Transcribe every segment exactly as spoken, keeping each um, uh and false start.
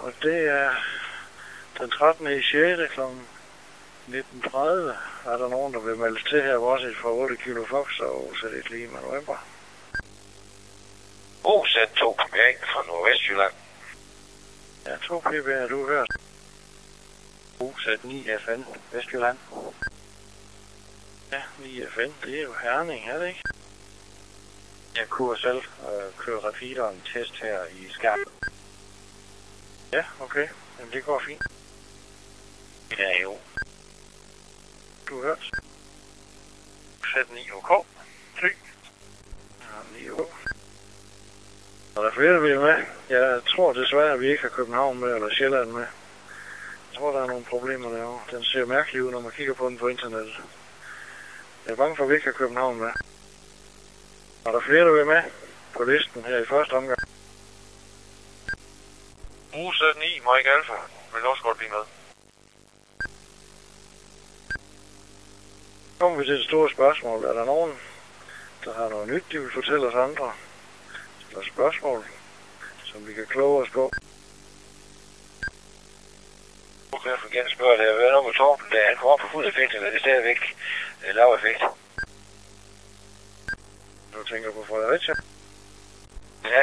Og det er den trettende i sjette klokken nitten tredive. Er der nogen, der vil melde til her, også fra otte kilo Fox og O Z et Lima November? O Z to P B A fra Nordvestjylland. Ja, to P B A, du hørt. O Z ni F N Vestjylland. Ja, ni F N, det er jo Herning, er det ikke? Jeg kunne selv øh, køre repeateren test her i Skærm. Ja, okay. Jamen, det går fint. Ja, jo. Du har hørt. Z ni O K. Ty. Ja, ni O K. Og der er flere, der vil med. Jeg tror desværre, at vi ikke har København med, eller Sjælland med. Jeg tror, der er nogle problemer derovre. Den ser mærkelig ud, når man kigger på den på internettet. Jeg er bange for, at vi ikke har København med. Og der er flere, der vil med på listen her i første omgang. O Z ni Mike Alpha vil også godt blive med. Så kommer vi til det store spørgsmål. Er der nogen, der har noget nyt, de vil fortælle os andre? Eller spørgsmål, som vi kan kloge os på? Nu kan jeg få igen spørge dig, hvad er noget med Torben, da han kommer op på fuld effekt, eller er det stadigvæk øh, lav effekt? Du tænker på Fredericia? Ja.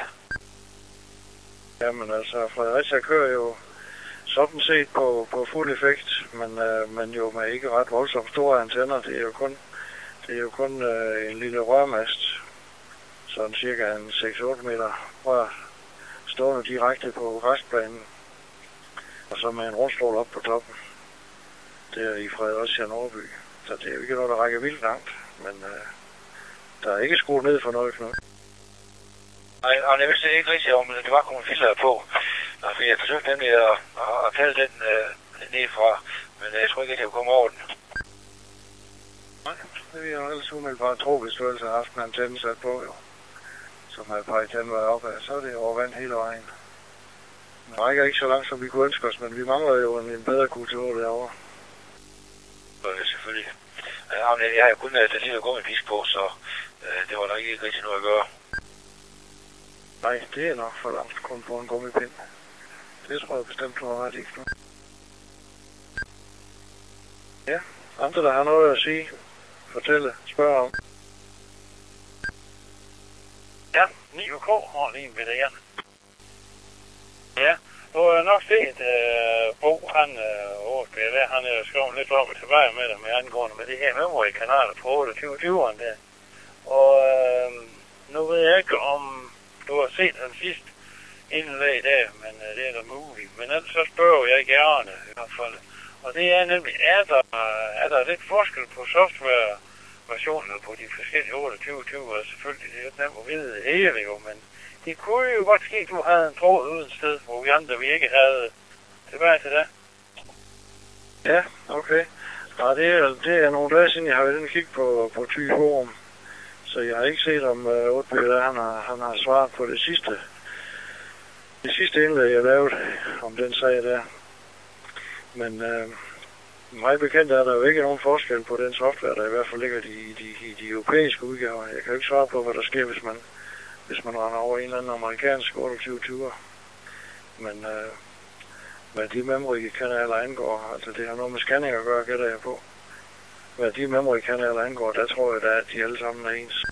Jamen altså, Fredericia kører jo sådan set på, på fuld effekt, men, øh, men jo med ikke ret voldsomt store antenner. Det er jo kun, det er jo kun øh, en lille rørmast, sådan cirka en seks otte meter rør, stående direkte på græsplanen, og så med en rundstråle op på toppen. Det er i Fredericia Nordby, så det er jo ikke noget, der rækker vildt langt, men øh, der er ikke skruet ned for noget knud. Nej, og jeg vidste ikke rigtig om, at det var kommet filter på. Fordi jeg forsøgte nemlig at, at, at tage den øh, ned fra, men jeg tror ikke, at jeg kunne komme over den. Nej, det vil jeg jo ellers umiddelbart tro, hvis du ellers har haft en antenne sat på, jo. Som har peget den vej opad, så er det over vand hele vejen. Den rækker ikke så langt, som vi kunne ønske os, men vi mangler jo en, en bedre Q T O derovre. Så er det selvfølgelig. Ja, men jeg har jo kun den lille gummipisk på, så øh, det var der ikke rigtig noget at gøre. Nej, det er nok for langt kun på en gummipind. Det tror jeg bestemt, du har ret i. Ja, andre der har noget at sige, fortælle, spørge om. Ja, ni O K har lige en ved det igen. Ja, du har nok set uh, Bo, han uh, han er skrevet lidt op og tilbage med det med angående med de her memory-kanaler på otteogtyve tyveren der. Og uh, nu ved jeg ikke, om du har set den sidste indlæg der, men uh, det er da muligt. Men ellers så spørger jeg gerne i hvert fald. Og det er nemlig, er der, er der lidt forskel på software-versioner på de forskellige otteogtyve tyvere? Selvfølgelig, det er jo nemt at vide det hele jo, men det kunne jo godt ske, at du havde en tråd uden sted, hvor vi andre vi ikke havde tilbage til det. Ja, okay. Og det er, det er nogle dage siden, jeg har været inde og kigge på, på Thy Forum. Så jeg har ikke set, om uh, otte B der, han har, han har svaret på det sidste, det sidste indlæg, jeg lavede om den sag der. Men uh, meget bekendt er der jo ikke nogen forskel på den software, der i hvert fald ligger i de, de, de europæiske udgaver. Jeg kan jo ikke svare på, hvad der sker, hvis man, hvis man render over en eller anden amerikansk otteogtyve tyver. Men uh, hvad de memory-kanaler angår, altså det har noget med scanning at gøre, gætter jeg på. Hvad de memory-kanaler angår, der tror jeg da, at de alle sammen er ens.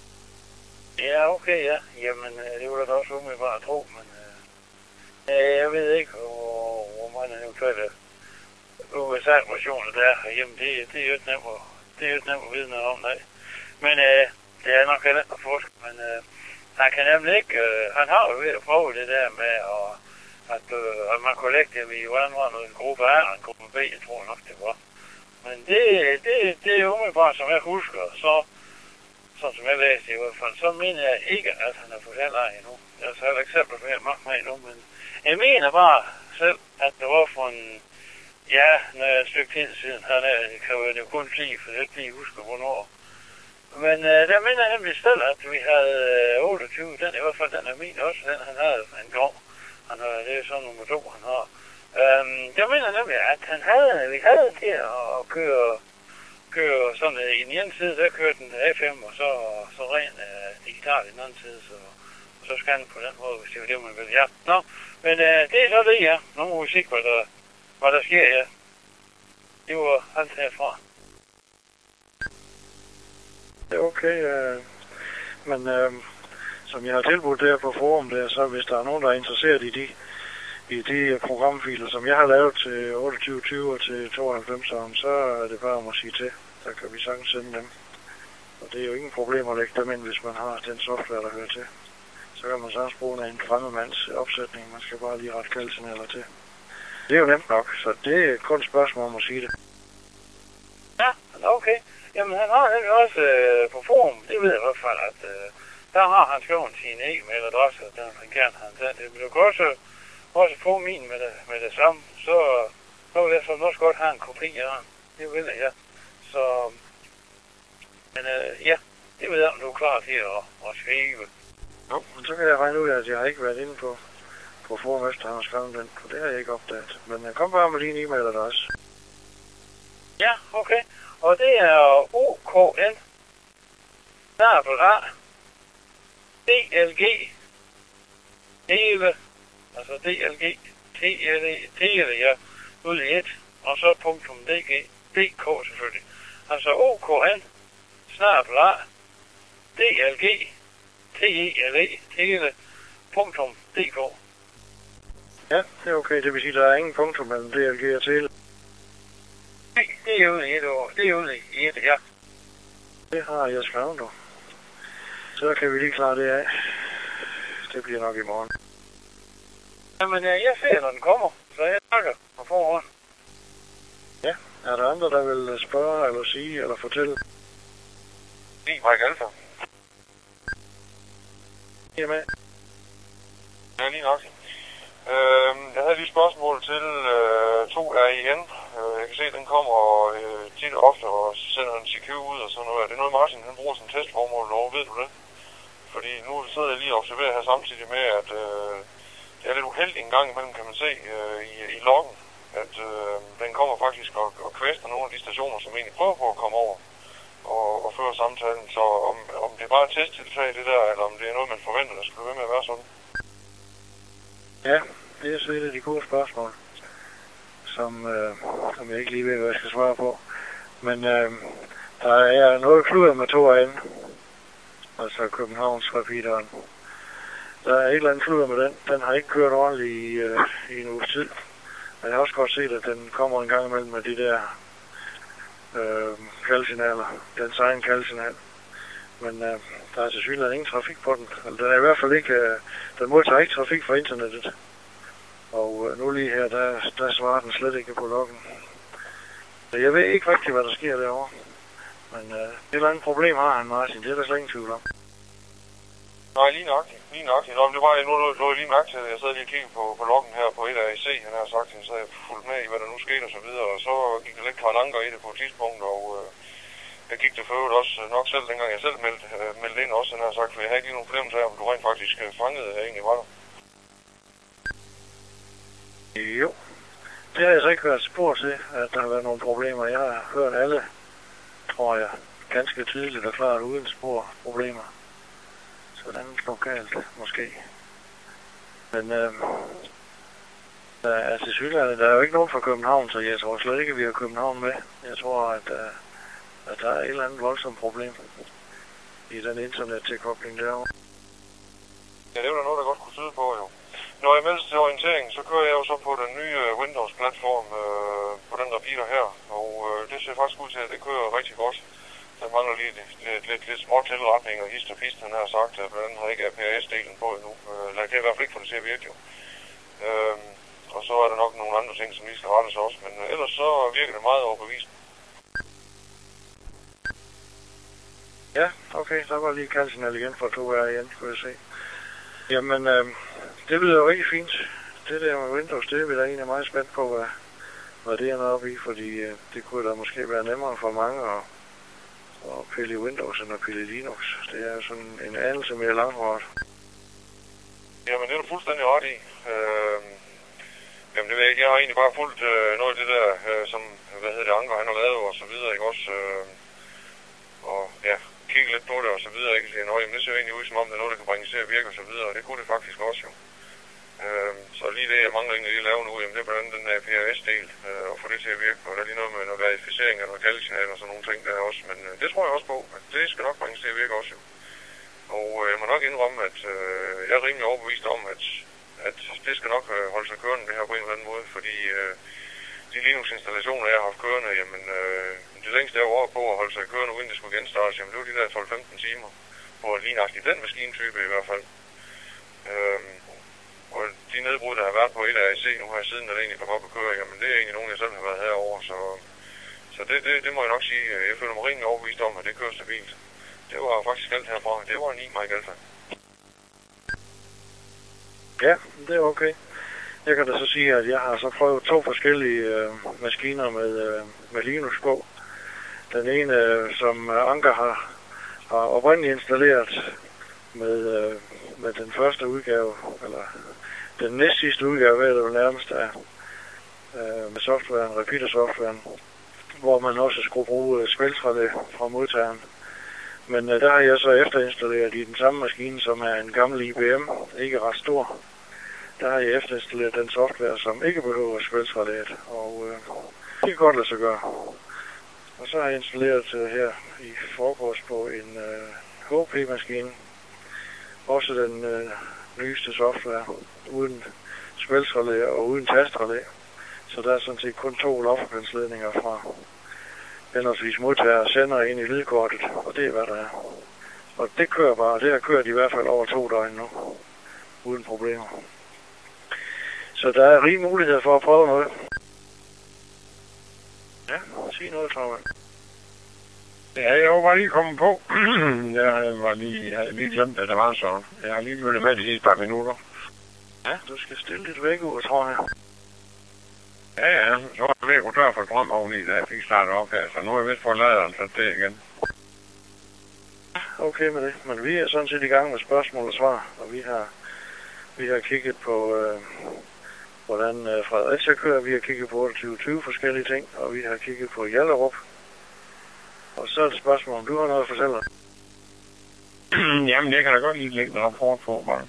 Ja, okay, ja. Jamen, det var da også umiddelbart at tro, men øh, jeg ved ikke, hvor, hvor mange eventuelle U S A-versioner der er. Jamen, det, det er jo ikke nemt at, det er jo ikke nemt at vide noget om, nej. Men øh, det er nok heller ikke at forske, men øh, han kan nemlig ikke, øh, han har jo ved at prøve det der med, at, at, øh, at man kunne lægge dem i, hvordan var noget, en gruppe A og en gruppe B, jeg tror nok det var. Men det, det, det er jo umiddelbart, som jeg husker, så, sådan som jeg læste i hvert fald, så mener jeg ikke, at han har fået heller endnu. Jeg har heller ikke selv blevet meget med endnu, men jeg mener bare selv, at det var for en, ja, når jeg et stykke tid siden, han er, kan jo kun sige, for jeg ikke lige husker, hvornår. Men øh, der mener jeg nemlig selv, at vi havde øh, otteogtyve, den i hvert fald, den er min også, den han havde en gang. Han har, det er sådan nummer to, han har. Øhm, jeg mener nemlig, at han havde, vi havde til at køre, køre sådan øh, i den ene side, der kørte den F M, og så, så ren øh, digital i den anden side, så, så skal han på den måde, hvis det er det, man vil. Ja, nå, men øh, det er så det, ja. Nu må vi se, hvad der, hvad der sker, ja. Det var alt herfra. Det er okay, øh, men øh, som jeg har tilbudt der på forum der, så hvis der er nogen, der er interesseret i de, i de programfiler, som jeg har lavet til otteogtyve tyve og til tooghalvfems, så er det bare om at sige til. Så kan vi sagtens sende dem. Og det er jo ingen problem at lægge dem ind, hvis man har den software, der hører til. Så kan man sagtens bruge en fremmedmands opsætning. Man skal bare lige rette kaldsignaler til. Det er jo nemt nok, så det er kun et spørgsmål om at sige det. Ja, okay. Jamen, han har nemlig også øh, på forum, det ved jeg i hvert fald, at øh, der har han skrevet sin e-mailadresse, den han gerne har sendt det. Men du kan også, også få min med det, med det samme, så, så vil jeg så også godt have en kopi af den. Det vil jeg, ja. Så, men øh, ja, det ved jeg, om du er klar til at, at skrive. Jo, men så kan jeg regne ud af, at jeg har ikke været inde på, på forum efter, han har skrevet den, for det har jeg ikke opdaget. Men jeg kom bare med din e-mailadresse. Ja, okay. Og det er O K N snabel A D L G hele, altså D L G T L E tele, ja, ud i et, og så punktum D G D K selvfølgelig. Altså O K N snabel A D L G T E L E tele punktum D K. Ja, det er okay. Det vil sige, at der er ingen punktum mellem D L G og tele. Det er ude i et år. Det er ude i et, ja. Det har jeg skrevet nu. Så kan vi lige klare det af. Det bliver nok i morgen. Jamen, jeg ser, når den kommer. Så jeg takker på forhånd. Ja, er der andre, der vil spørge, eller sige, eller fortælle? Lige Mike Alfa. Jamen. Ja, lige nok. Øh, jeg havde lige et spørgsmål til øh, to R I N. Øh, jeg kan se, at den kommer øh, tit og ofte og sender en C Q ud og sådan noget. Er det noget, Martin han bruger som testformål? Nå, ved du det? Fordi nu sidder jeg lige og observerer her samtidig med, at øh, det er lidt uheldigt en gang imellem, kan man se øh, i, i loggen, at øh, den kommer faktisk og, og kvæster nogle af de stationer, som egentlig prøver på at komme over og, og føre samtalen. Så om, om det er bare et testtiltag det der, eller om det er noget, man forventer, der skulle være med at være sådan. Ja, det er så et af de gode spørgsmål, som, øh, som jeg ikke lige ved, hvad jeg skal svare på. Men øh, der er noget kludder med to af enden, altså Københavns repeateren. Der er et eller andet kludder med den. Den har ikke kørt ordentligt i, øh, i en uges tid. Og jeg har også godt set, at den kommer en gang imellem med de der øh, kaldsignaler, dens egen kaldsignal. Men øh, der er tilsyneladende ingen trafik på den. Altså, den er i hvert fald ikke, øh, den modtager ikke trafik fra internettet. Og øh, nu lige her, der, der svarer den slet ikke på loggen. Så jeg ved ikke rigtig, hvad der sker derovre. Men øh, et eller andet problem har han, Martin. Det er der slet ingen tvivl om. Nej, lige nok. Lige nok. Nå, det var nu lå jeg lige mærke til, at jeg sad lige og kiggede på, på loggen her på et A I C, han har sagt, så jeg fulgt med i, hvad der nu skete og så videre. Og så gik der lidt kvalanker i det på et tidspunkt, og øh, jeg gik det for øvrigt også nok selv, dengang jeg selv meldte, øh, meldte ind også, han har sagt, for jeg havde ikke lige nogen fornemmelse af, om du rent faktisk øh, fangede, jeg egentlig var der. Jo, det har jeg så ikke hørt spor til, at der har været nogle problemer. Jeg har hørt alle, tror jeg, ganske tydeligt og klart uden spor problemer. Sådan lokalt, måske. Men øh, der er til synligheden, der er jo ikke nogen fra København, så jeg tror slet ikke, at vi har København med. Jeg tror, at, øh, at der er et eller andet voldsomt problem i den internettilkobling derovre. Ja, det er jo noget, der godt kunne tyde på, jo. Når jeg melder til orientering, så kører jeg jo så på den nye Windows-platform øh, på den repeater her, og øh, det ser faktisk ud til, at det kører rigtig godt. Der mangler lige lidt, lidt, lidt, lidt små tilretninger og hist og pist, han har sagt, at blandt andet har ikke A P R S-delen på endnu. Øh, eller det kan i hvert fald ikke få det til at virke, jo. Øh, og så er der nok nogle andre ting, som lige skal rettes også, men øh, ellers så virker det meget overbevisende. Ja, okay, så var lige kaldsignal igen for to R igen, kunne jeg se. Jamen, øh, det lyder jo rigtig fint. Det der med Windows, det vil jeg egentlig meget spændt på, hvad, hvad det er oppe i, fordi øh, det kunne da måske være nemmere for mange at, at pille i Windows end at pille i Linux. Det er sådan en anelse mere langhårdt. Jamen, det er du fuldstændig ret i. Øh, jamen, det ved jeg ikke. Jeg har egentlig bare fulgt øh, noget af det der, øh, som, hvad hedder det, Anker han har lavet og så videre, ikke også? Øh, og ja, kigge lidt på det og så videre, ikke? Så jeg, det ser egentlig ud som om, det er noget, der kan bringes til at virke og så videre, og det kunne det faktisk også jo. Øh, så lige det, jeg mangler egentlig lige at lave nu, jamen det er blandt andet den her P R S-del, øh, og få det til at virke, og der er lige noget med noget verificering eller noget kaldesignal og sådan nogle ting der også, men øh, det tror jeg også på, at det skal nok bringes til at virke også jo. Og øh, jeg må nok indrømme, at øh, jeg er rimelig overbevist om, at, at det skal nok øh, holde sig kørende det her på en eller anden måde, fordi øh, de Linux-installationer, jeg har haft kørende, jamen øh, det længste jeg var på at holde sig kørende, uden det skulle genstartes, jamen det var de der tolv til femten timer, på lige nøjagtigt den maskintype i hvert fald. Øh, og de nedbrud, der har været på et A C nu her siden, der egentlig kom op og køre, jamen det er egentlig nogen, jeg selv har været herovre, så, så det, det, det må jeg nok sige, jeg føler mig rimelig overbevist om, at det kører stabilt. Det var faktisk alt herfra. Det var en i-Mike Alpha. Ja, det er okay. Jeg kan da så sige, at jeg har så prøvet to forskellige øh, maskiner med, øh, med Linux på. Den ene, øh, som Anker har, har oprindeligt installeret med, øh, med den første udgave, eller den næst sidste udgave, hvad det jo nærmest er, øh, med softwaren, repeater-softwaren, hvor man også skulle bruge spiltræde fra modtageren. Men øh, der har jeg så efterinstalleret i den samme maskine, som er en gammel I B M, ikke ret stor. Der har jeg efterinstalleret den software, som ikke behøver spiltrædet, og øh, det kan godt lade sig gøre. Og så har jeg installeret øh, her i forgårs på en øh, H P-maskine, også den øh, nyeste software, uden spiltrædet og uden tastrelæ. Så der er sådan set kun to lofferpensledninger fra henholdsvis modtager og sender ind i lydkortet, og det er hvad der er. Og det kører bare, det har kørt i hvert fald over to døgn nu, uden problemer. Så der er rig mulighed for at prøve noget. Ja, sig noget, Torvald. Ja, jeg var bare lige kommet på. jeg var lige, jeg havde lige glemt, at der var så. Jeg har lige lyttet med de sidste par minutter. Ja, du skal stille dit vækkeur, tror jeg. Ja, ja, så var jeg ved at gå tør for strøm oveni, da jeg fik startet op her, så nu er jeg vist fået laderen sat det igen. Okay med det, men vi er sådan set i gang med spørgsmål og svar, og vi har, vi har kigget på, øh, hvordan øh, Fredericia kører, vi har kigget på otteogtyve tyve forskellige ting, og vi har kigget på Hjallerup. Og så er det spørgsmål, om du har noget at fortælle. Jamen, jeg kan da godt lige lægge en rapport på, bare.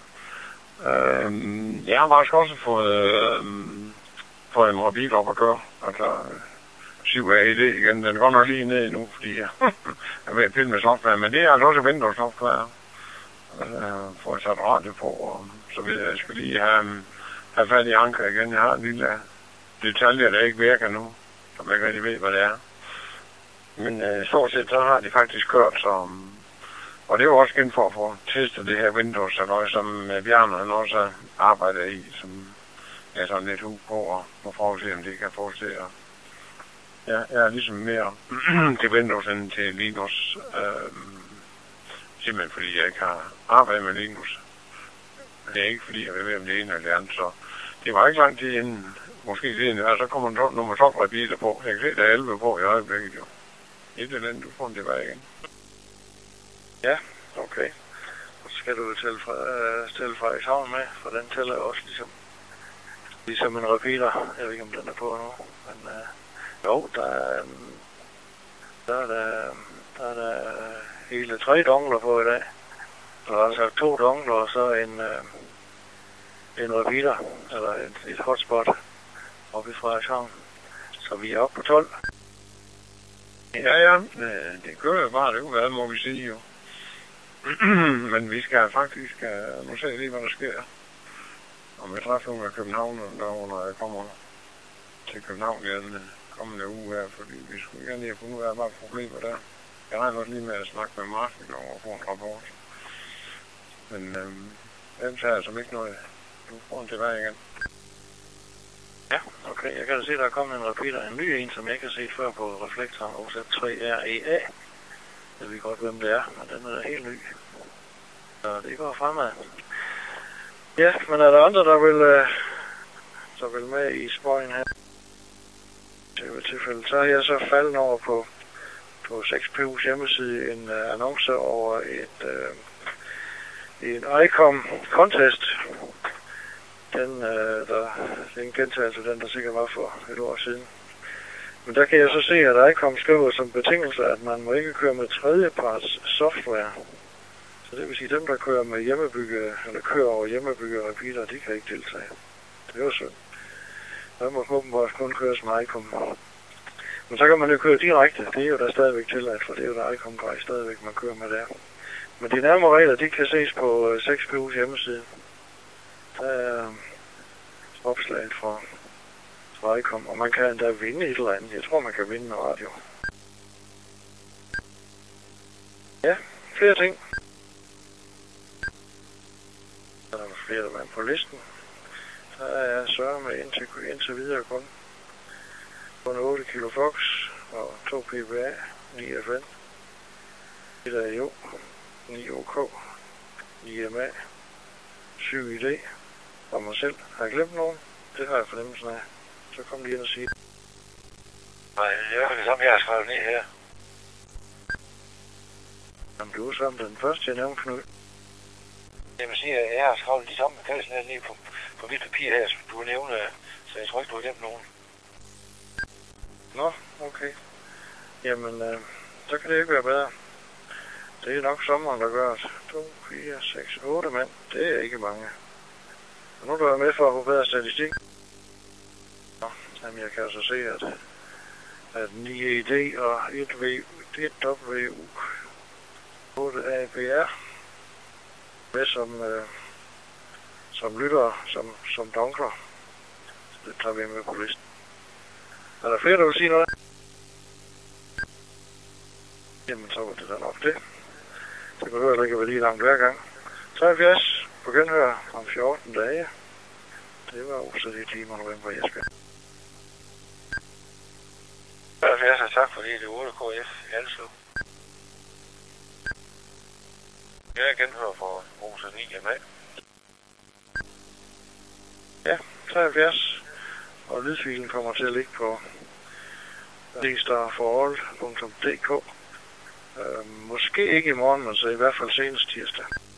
Øhm, jeg har faktisk også fået... Øh, for en mobil op at køre. Altså syv A E D igen. Den går nok lige ned nu, fordi jeg er ved at pille med software. Men det er altså også Windows software. Jeg får jeg sat radio på, og så videre. Jeg skal lige have, have fat i Anker igen. Jeg har en lille detalje, der ikke virker nu, som jeg ikke rigtig ved, hvad det er. Men øh, stort set, så har de faktisk kørt, så... Og det er jo også igen for at få testet det her Windows, eller som Bjarne han også arbejder i, som jeg er sådan lidt hug på, og må prøve at se, om det kan få til at... Ja, jeg er ligesom mere til Windows end til Linux. Øh, simpelthen fordi jeg ikke har arbejdet med Linux. Det er ikke fordi, jeg vil være om det ene eller det andet, så det var ikke lang tid inden, måske det inden, så kommer der nummer tolv repeater på. Jeg kan se, der er elleve på i øjeblikket jo. Et eller andet, du får den tilbage igen. Ja, okay. Og så skal du tælle fra, øh, stille Frederikshavn med, for den tæller også ligesom, ligesom en repeater. Jeg ved ikke, om den er på nu, men øh, jo, der er, der er der, der er der hele tre dongler på i dag. Der er altså to dongler og så en, øh, en repeater, eller et, et hotspot oppe i Frederikshavn. Så vi er oppe på tolv. Ja, ja, det, det kører jo bare, det kunne være, må vi sige jo. Men vi skal faktisk, uh, nu ser jeg lige, hvad der sker. Om jeg træffer nogle af København, der når jeg kommer til København i den kommende uge her, fordi vi skulle gerne lige have fundet ud af, hvad problemer der. Jeg regner også lige med at snakke med Martin og få en rapport. Men øhm, ellers er altså ikke noget, du får den tilbage igen. Ja, okay. Jeg kan da se, der er kommet en repeater, en ny en, som jeg ikke har set før på reflektoren, O Z tre R E A. Jeg ved godt, hvem det er, men den er helt ny. Så det går fremad. Ja, men er der andre, der vil, øh, der vil med i spøjen her? I tilfælde, så er jeg så faldet over på, på seks P U's hjemmeside en uh, annonce over et, uh, en ICOM contest. Den, uh, der, det er en gentagelse, den der sikkert var for et år siden. Men der kan jeg så se, at ICOM skriver som betingelse, at man må ikke køre med tredjeparts software. Så det vil sige, at dem, der kører med hjemmebygge, eller kører over hjemmebygge repeater, de kan ikke deltage. Det er jo synd. Der må åbenbart kun køres med ICOM. Men så kan man jo køre direkte. Det er jo der stadigvæk tilladt, for det er jo der ICOM-grej stadigvæk, man kører med der. Men de nærmere regler, de kan ses på seks P U's hjemmeside. Der er opslaget fra, fra ICOM, og man kan endda vinde et eller andet. Jeg tror, man kan vinde med radio. Ja, flere ting. Der er flere, der er på listen. Der er Søren med indtil, indtil videre kun. Kun otte kilo Fox og to P B A, ni F N, et A I O, ni O K, ni M A, syv I D og mig selv. Har jeg glemt nogen? Det har jeg fornemmelsen af. Så kom lige ind og sige. Nej, det er det samme, jeg har skrevet ned her. Jamen, du er sammen den første, jeg nævnte, Knud. Jeg vil sige, at jeg har skrevet de samme kaldelsen her ned på, på mit papir her, som du nævnte, så jeg tror ikke, du har glemt nogen. Nå, okay. Jamen, øh, så kan det ikke være bedre. Det er nok sommeren, der gør det. to, fire, seks, otte mand. Det er ikke mange. Og nu er du med for at få bedre statistik. Nå, jamen jeg kan så se, at, at ni E D og et W U, otte A B R, med som, øh, som lyttere, som, som donkler. Så det tager vi med på listen. Er der flere, der vil sige noget? Jamen, så var det da nok det. Det behøver heller ikke at være lige langt hver gang. treoghalvfjerds på genhør om fjorten dage. Det var også de timer, november, Jesper. treoghalvfjerds, og tak fordi det er otte K F i Alsø. Jeg er genhør for Rosa ni M A. Ja, treoghalvfjerds. Og lydfilen kommer til at ligge på d star for all punktum d k. Øh, måske ikke i morgen, men så i hvert fald senest tirsdag.